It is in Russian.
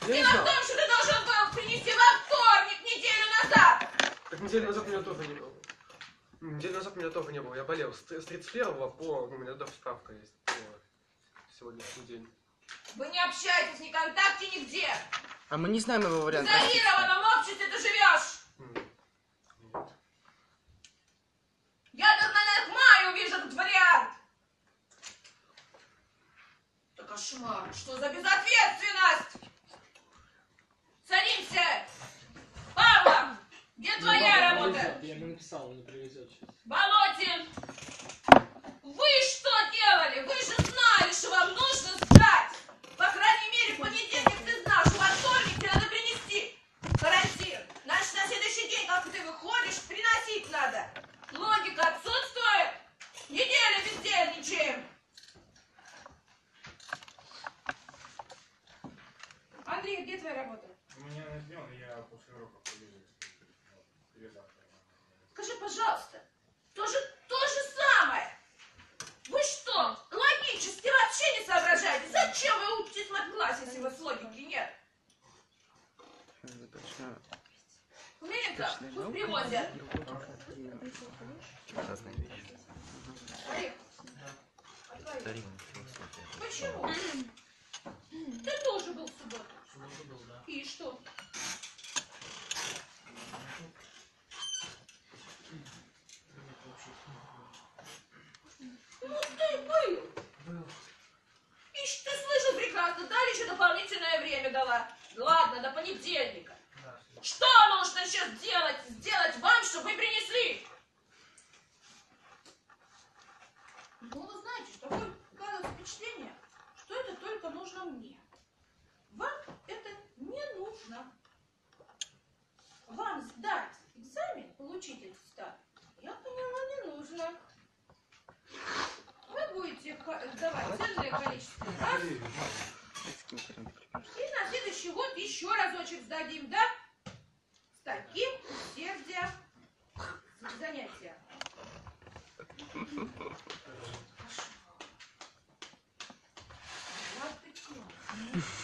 Дело в том, что ты должен был принести во вторник, неделю назад. Так неделю назад меня тоже не было. Неделю назад меня тоже не было. Я болел с 31 по... У меня даже справка есть по сегодняшний день. Вы не общаетесь, ни контакте, нигде. А мы не знаем его вариант. В изолированном обществе ты живешь. Нет. Я только на мае увижу этот вариант. Это кошмар. Что за безответственность? Садимся. Павлов, где твоя работа? Я ему написал, он не привезет сейчас. Болотин, вы что делали? Вы же знали, что вам нужно сдать. По крайней мере, в понедельник ты знал, что во вторник тебе надо принести. Карантин. Значит, на следующий день, как ты выходишь, приносить надо. Логика отсутствует. Неделю бездельничаем. Андрей, где твоя работа? У меня на днем, я после урока побежу. Скажи, пожалуйста, то же самое. Вы что, логически вообще не соображаете? Зачем вы учитесь в мат-классе, если у вас логики нет? Умеренко, пусть привозят. Разные вещи. Почему? Ты тоже был в субботу. И что? Ну ты был. Ишь, ты слышал прекрасно, дали еще дополнительное время дала. Ладно, до понедельника. Что нужно сейчас сделать вам, чтобы вы принесли? Ну, вы знаете, что такое складывается впечатление, что это только нужно мне. Вам это не нужно. Вам сдать экзамен, получить аттестат, я поняла, не нужно. Вы будете сдавать ценное количество раз. И на следующий год еще разочек сдадим, да? С таким усердием занятия. Ладно,